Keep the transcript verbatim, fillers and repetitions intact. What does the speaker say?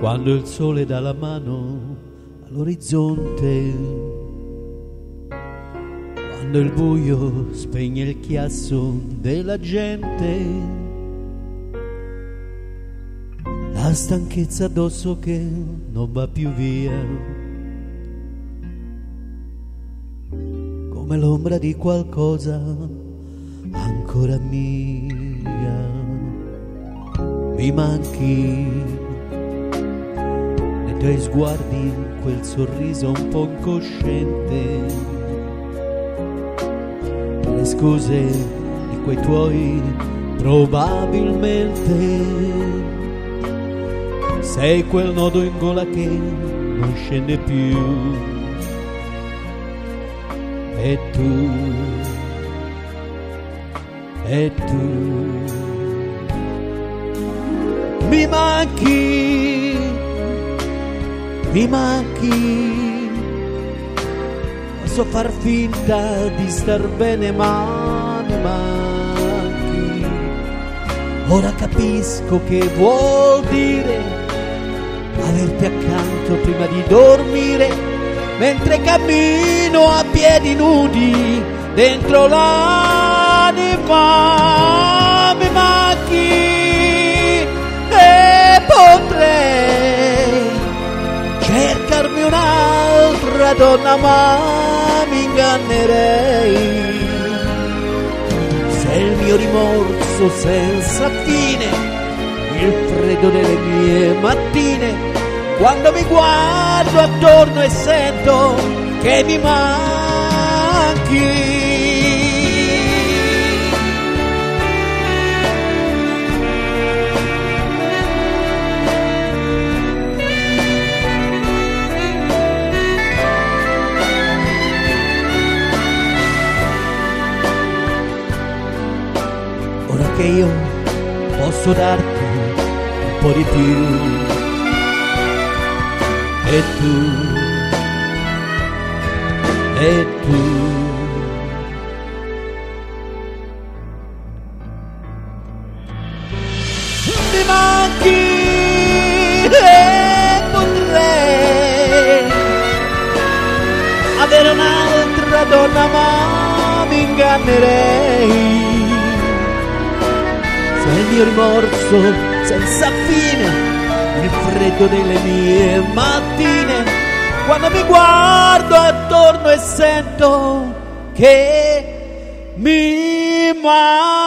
quando il sole dà la mano all'orizzonte, quando il buio spegne il chiasso della gente, la stanchezza addosso che non va più via, come l'ombra di qualcosa ancora mia. Mi manchi nei tuoi sguardi, quel sorriso un po' incosciente, le scuse di quei tuoi probabilmente. Sei quel nodo in gola che non scende più. E tu, e tu mi manchi, mi manchi. Posso far finta di star bene, ma mi manchi. Ora capisco che vuol dire averti accanto prima di dormire, mentre cammino a piedi nudi dentro l'anima. Mi manchi e potrei cercarmi un'altra donna, ma mi ingannerei se il mio rimorso senza fine, il freddo delle mie mattine, quando mi guardo attorno e sento che mi manchi. Ora che io posso darti un po' di più, e tu, e tu mi manchi e potrei avere un'altra donna, ma mi ingannerei se il mio rimorso senza fine, il freddo delle mie mattine, quando mi guardo attorno e sento che mi manca.